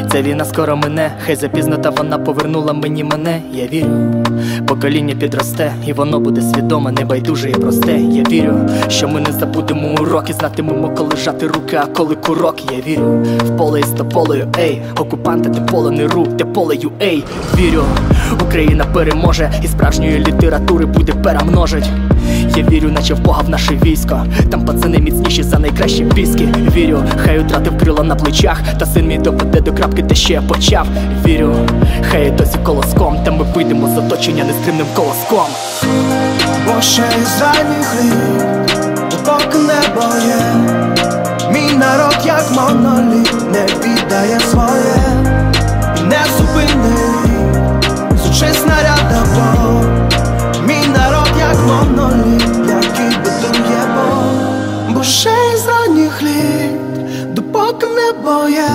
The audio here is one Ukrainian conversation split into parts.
Ця війна скоро мине, хай запізно, та вона повернула мені мене. Я вірю, покоління підросте, і воно буде свідоме, небайдуже і просте. Я вірю, що ми не забудемо уроки, знатимемо, коли жати руки, а коли курок. Я вірю в поле із тополею, ей, окупанти, те поле не ру, те полею, ей. Вірю, Україна переможе, і справжньої літератури буде перемножить. Я вірю, наче в Бога в наше військо, там пацани міцніші за найкращі піски. Вірю, хай втратив крила на плечах, та син мій доведе до крапки, де ще я почав. Вірю, хай і досі колоском, та ми вийдемо з оточення нестримним колоском. Бо ще із ранніх літ, допоки небо є, мій народ як моноліт не віддає своє, і не зупинить, звучить снаряда бо. Мій народ як моноліт, який бетонує бо ще із ранніх літ, допоки небо є,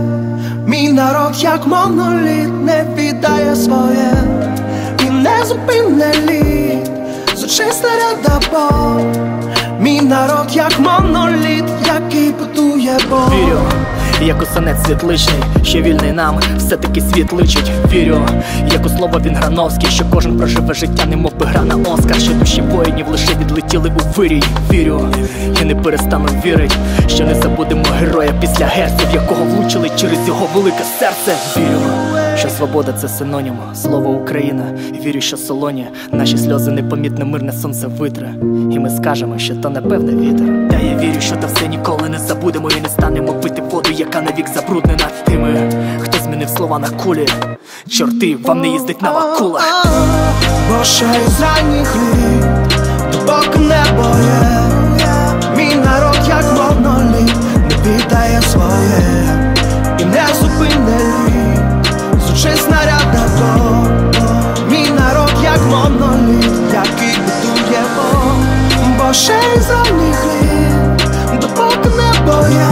мій народ як моноліт не віддає своє, і не зупине лід, звучить снаряда бо. Мій народ як моноліт, який будує бо. Вірю, як у сонець світличний, що вільний нам все-таки світ личить. Вірю, як у слово Вінграновський, що кожен проживе життя, немов би гра на Оскар, що душі воїнів лише відлетіли у вирій. Вірю, і не перестану вірить, що не забудемо героя після герців, якого влучили через його велике серце. Вірю, що свобода – це синонім слова Україна. Вірю, що солоні наші сльози непомітне мирне сонце витре, і ми скажемо, що то напевне вітер. Та я вірю, що то все ніколи не забудемо, і не станемо пити воду, яка навік забруднена тими, хто змінив слова на кулі. Чорти, вам не їздить на вакулах. Бо ще із ранніх літ, допоки небо є, мій народ як моноліт не віддає своє, і не зупине лід, звучить снаряда бо. Мій народ як моноліт, який будує бо ще із ранніх літ, допоки небо є,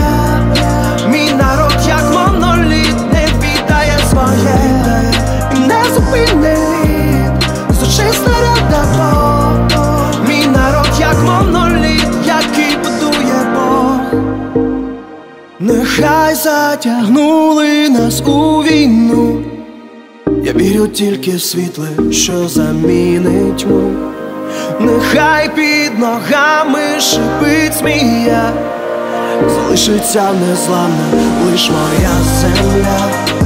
мій народ як моноліт не віддає своє, і не зупине лід, звучить снаряда бо. Мій народ як моноліт, який будує Бог. Нехай затягнули нас у війну, я вірю тільки в світле, що замінить тьму. Нехай під ногами шипить змія, залишиться незламна лиш моя земля.